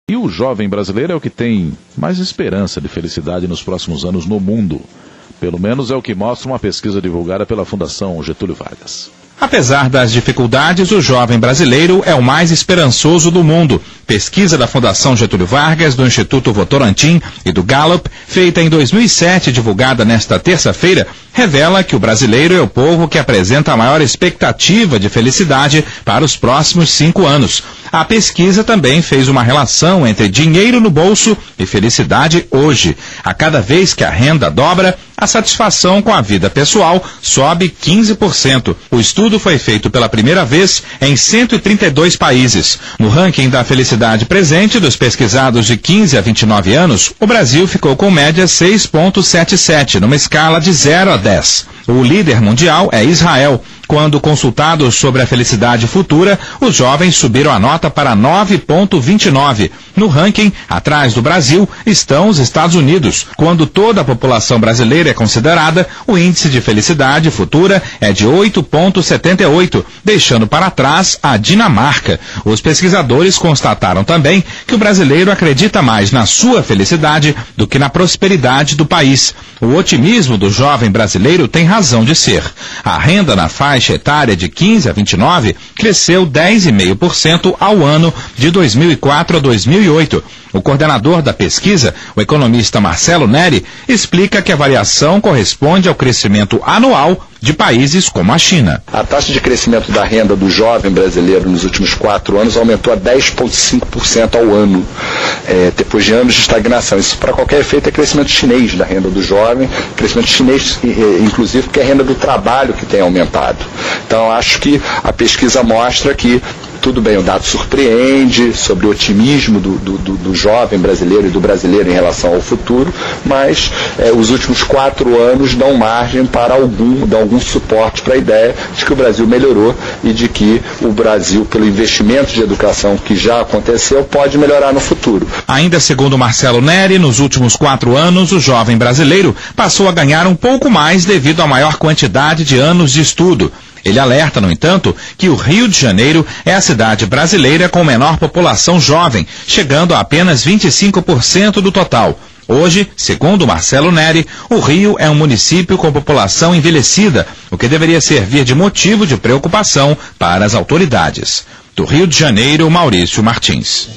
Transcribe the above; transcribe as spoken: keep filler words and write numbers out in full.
E o jovem brasileiro é o que tem mais esperança de felicidade nos próximos anos no mundo. Pelo menos é o que mostra uma pesquisa divulgada pela Fundação Getúlio Vargas. Apesar das dificuldades, o jovem brasileiro é o mais esperançoso do mundo. Pesquisa da Fundação Getúlio Vargas, do Instituto Votorantim e do Gallup, feita em dois mil e sete e divulgada nesta terça-feira, revela que o brasileiro é o povo que apresenta a maior expectativa de felicidade para os próximos cinco anos. A pesquisa também fez uma relação entre dinheiro no bolso e felicidade hoje. A cada vez que a renda dobra, a satisfação com a vida pessoal sobe quinze por cento. O estudo foi feito pela primeira vez em cento e trinta e dois países. No ranking da felicidade presente dos pesquisados de quinze a vinte e nove anos, o Brasil ficou com média seis vírgula setenta e sete, numa escala de zero a dez. O líder mundial é Israel. Quando consultados sobre a felicidade futura, os jovens subiram a nota para nove vírgula vinte e nove. No ranking, atrás do Brasil, estão os Estados Unidos. Quando toda a população brasileira é considerada, o índice de felicidade futura é de oito vírgula setenta e oito, deixando para trás a Dinamarca. Os pesquisadores constataram também que o brasileiro acredita mais na sua felicidade do que na prosperidade do país. O otimismo do jovem brasileiro tem razão de ser. A renda na faixa etária de quinze a vinte e nove cresceu dez vírgula cinco por cento ao ano de dois mil e quatro a dois mil e oito. O coordenador da pesquisa, o economista Marcelo Neri, explica que a variação corresponde ao crescimento anual de países como a China. A taxa de crescimento da renda do jovem brasileiro nos últimos quatro anos aumentou a dez vírgula cinco por cento ao ano, é, depois de anos de estagnação. Isso, para qualquer efeito, é crescimento chinês da renda do jovem, crescimento chinês, inclusive, porque é a renda do trabalho que tem aumentado. Então, acho que a pesquisa mostra que tudo bem, o dado surpreende sobre o otimismo do, do, do, do jovem brasileiro e do brasileiro em relação ao futuro, mas é, os últimos quatro anos dão margem para algum, dão algum suporte para a ideia de que o Brasil melhorou e de que o Brasil, pelo investimento de educação que já aconteceu, pode melhorar no futuro. Ainda segundo Marcelo Neri, nos últimos quatro anos, o jovem brasileiro passou a ganhar um pouco mais devido à maior quantidade de anos de estudo. Ele alerta, no entanto, que o Rio de Janeiro é a cidade brasileira com menor população jovem, chegando a apenas vinte e cinco por cento do total. Hoje, segundo Marcelo Neri, o Rio é um município com população envelhecida, o que deveria servir de motivo de preocupação para as autoridades. Do Rio de Janeiro, Maurício Martins.